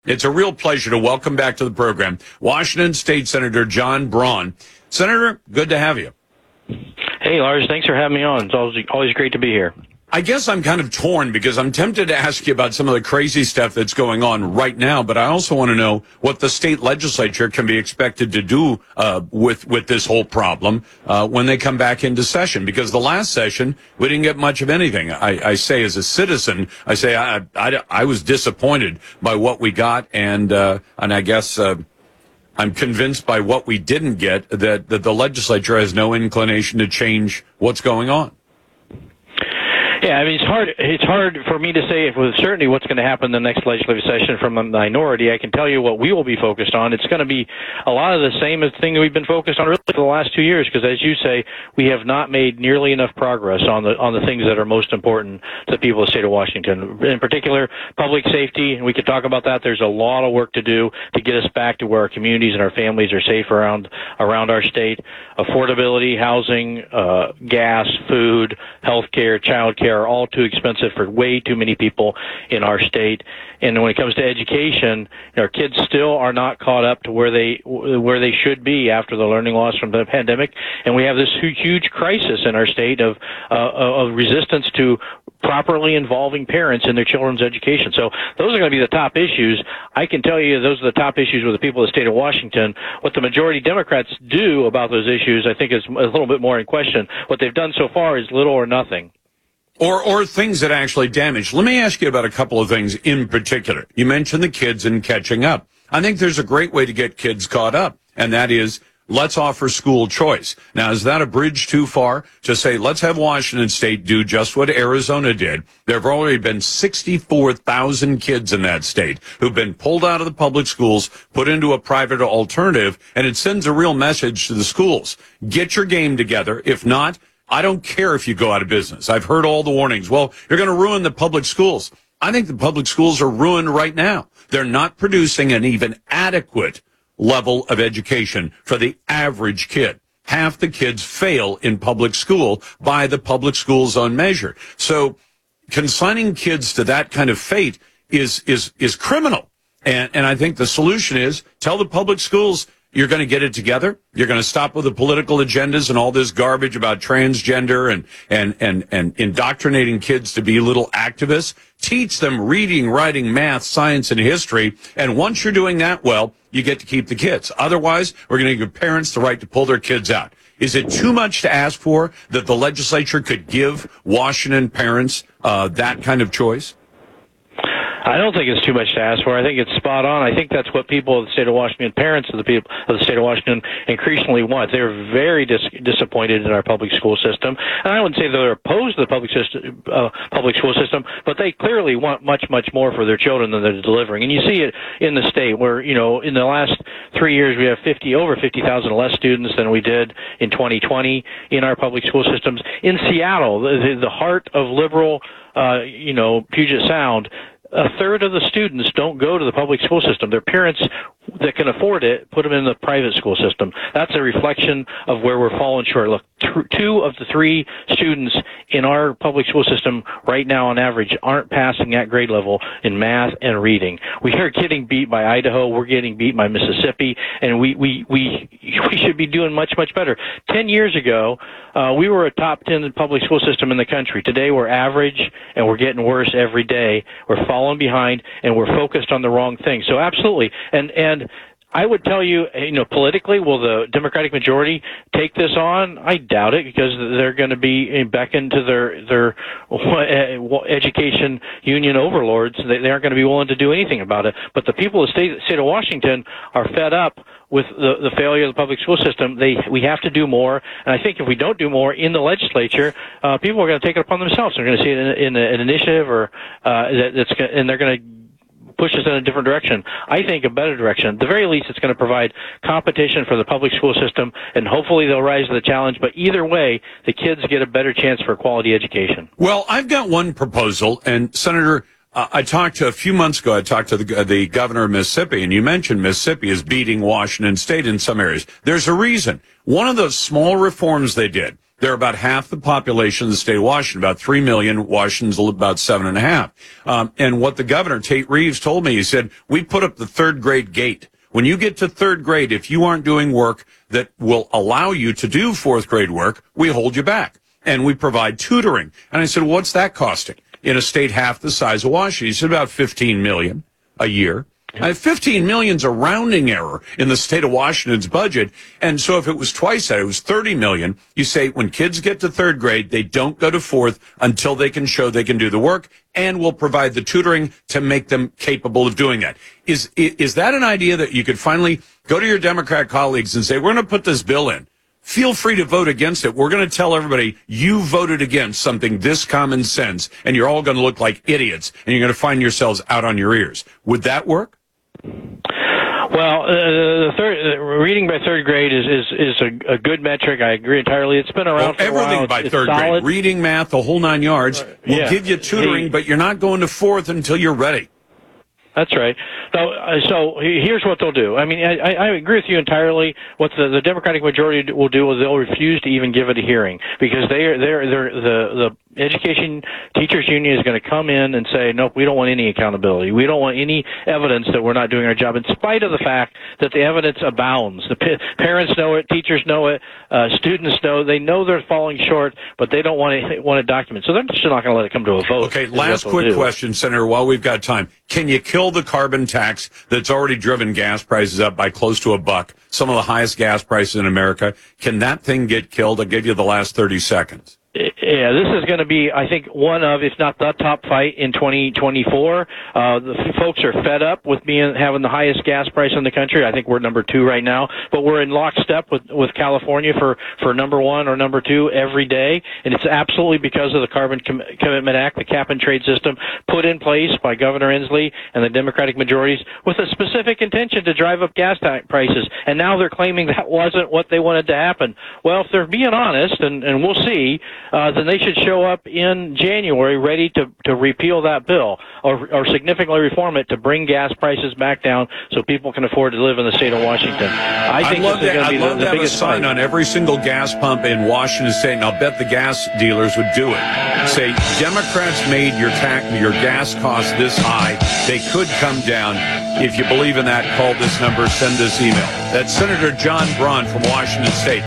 It's a real pleasure to welcome back to the program Washington State Senator John Braun. Senator, good to have you. Hey, Lars, thanks for having me on. It's always great to be here. I guess I'm kind of torn because I'm tempted to ask you about some of the crazy stuff that's going on right now, but I also want to know what the state legislature can be expected to do with this whole problem when they come back into session. Because the last session, we didn't get much of anything. I say as a citizen, I was disappointed by what we got, and I guess I'm convinced by what we didn't get that the legislature has no inclination to change what's going on. Yeah, I mean, it's hard for me to say with certainty what's going to happen in the next legislative session from the minority. I can tell you what we will be focused on. It's going to be a lot of the same as thing that we've been focused on really for the last 2 years, because as you say, we have not made nearly enough progress on the things that are most important to the people of the state of Washington. In particular, public safety, and we could talk about that. There's a lot of work to do to get us back to where our communities and our families are safe around our state. Affordability, housing, gas, food, health care, child care are all too expensive for way too many people in our state. And when it comes to education, our kids still are not caught up to where they should be after the learning loss from the pandemic. And we have this huge crisis in our state of resistance to properly involving parents in their children's education. So those are going to be the top issues. I can tell you those are the top issues with the people of the state of Washington. What the majority Democrats do about those issues, I think, is a little bit more in question. What they've done so far is little or nothing. Or things that actually damage. Let me ask you about a couple of things in particular. You mentioned the kids and catching up. I think there's a great way to get kids caught up, and that is let's offer school choice. Now, is that a bridge too far to say let's have Washington State do just what Arizona did? There have already been 64,000 kids in that state who've been pulled out of the public schools, put into a private alternative, and it sends a real message to the schools. Get your game together. If not, I don't care if you go out of business. I've heard all the warnings. Well, you're going to ruin the public schools. I think the public schools are ruined right now. They're not producing an even adequate level of education for the average kid. Half the kids fail in public school by the public school's own measure. So consigning kids to that kind of fate is criminal. And I think the solution is tell the public schools, you're going to get it together. You're going to stop with the political agendas and all this garbage about transgender and indoctrinating kids to be little activists. Teach them reading, writing, math, science, and history. And once you're doing that well, you get to keep the kids. Otherwise, we're going to give parents the right to pull their kids out. Is it too much to ask for that the legislature could give Washington parents that kind of choice? I don't think it's too much to ask for. I think it's spot on. I think that's what people of the state of Washington, parents of the people of the state of Washington, increasingly want. They're very disappointed in our public school system. And I wouldn't say they're opposed to the public school system, but they clearly want much more for their children than they're delivering. And you see it in the state where, in the last 3 years, we have over 50,000 less students than we did in 2020 in our public school systems. In Seattle, the heart of liberal, Puget Sound, a third of the students don't go to the public school system. Their parents that can afford it put them in the private school system. That's a reflection of where we're falling short. Look, 2 of the 3 students in our public school system right now on average aren't passing that grade level in math and reading. We are getting beat by Idaho. We're getting beat by Mississippi, and we should be doing much better. 10 years ago, we were a top 10 public school system in the country. Today we're average, and we're getting worse every day. We're falling behind, and we're focused on the wrong thing. So absolutely, and I would tell you, politically, will the Democratic majority take this on? I doubt it, because they're going to be beckoned to their education union overlords. They aren't going to be willing to do anything about it. But the people of the state of Washington are fed up with the failure of the public school system. We have to do more, and I think if we don't do more in the legislature, people are going to take it upon themselves. They're going to see it in an initiative, and they're going to push us in a different direction. I think a better direction. At the very least, it's going to provide competition for the public school system, and hopefully they'll rise to the challenge. But either way, the kids get a better chance for a quality education. Well, I've got one proposal, and Senator, I talked to the governor of Mississippi, and you mentioned Mississippi is beating Washington State in some areas. There's a reason. One of the small reforms they did They're about half the population of the state of Washington, about 3 million. Washington's about 7.5. And what the governor, Tate Reeves, told me, he said, we put up the third grade gate. When you get to third grade, if you aren't doing work that will allow you to do fourth grade work, we hold you back. And we provide tutoring. And I said, what's that costing in a state half the size of Washington? He said about $15 million a year. 15 million's a rounding error in the state of Washington's budget. And so if it was twice that, it was 30 million. You say when kids get to third grade, they don't go to fourth until they can show they can do the work, and we'll provide the tutoring to make them capable of doing that. Is that an idea that you could finally go to your Democrat colleagues and say, we're going to put this bill in? Feel free to vote against it. We're going to tell everybody you voted against something this common sense, and you're all going to look like idiots, and you're going to find yourselves out on your ears. Would that work? Well, reading by third grade is a good metric. I agree entirely. It's been around for a while. Everything by third grade, reading, math, the whole 9 yards. We'll give you tutoring, but you're not going to fourth until you're ready. That's right. So here's what they'll do. I mean, I agree with you entirely. What the Democratic majority will do is they'll refuse to even give it a hearing because the Education Teachers Union is going to come in and say, nope, we don't want any accountability. We don't want any evidence that we're not doing our job, in spite of the fact that the evidence abounds. The parents know it, teachers know it, students know. They know they're falling short, but they don't want it documented. So they're just not going to let it come to a vote. Okay, last quick question, Senator, while we've got time. Can you kill the carbon tax that's already driven gas prices up by close to $1, some of the highest gas prices in America? Can that thing get killed? I'll give you the last 30 seconds. Yeah, this is going to be, I think, one of, if not the top fight in 2024. The folks are fed up with having the highest gas price in the country. I think we're number 2 right now, but we're in lockstep with California for number 1 or number 2 every day, and it's absolutely because of the Carbon Commitment Act, the cap-and-trade system put in place by Governor Inslee and the Democratic majorities with a specific intention to drive up gas prices, and now they're claiming that wasn't what they wanted to happen. Well, if they're being honest, and we'll see, then they should show up in January ready to repeal that bill or significantly reform it to bring gas prices back down so people can afford to live in the state of Washington. I'd love to have a sign on every single gas pump in Washington State, and I'll bet the gas dealers would do it. Say, Democrats made your gas costs this high. They could come down. If you believe in that, call this number, send this email. That's Senator John Braun from Washington State.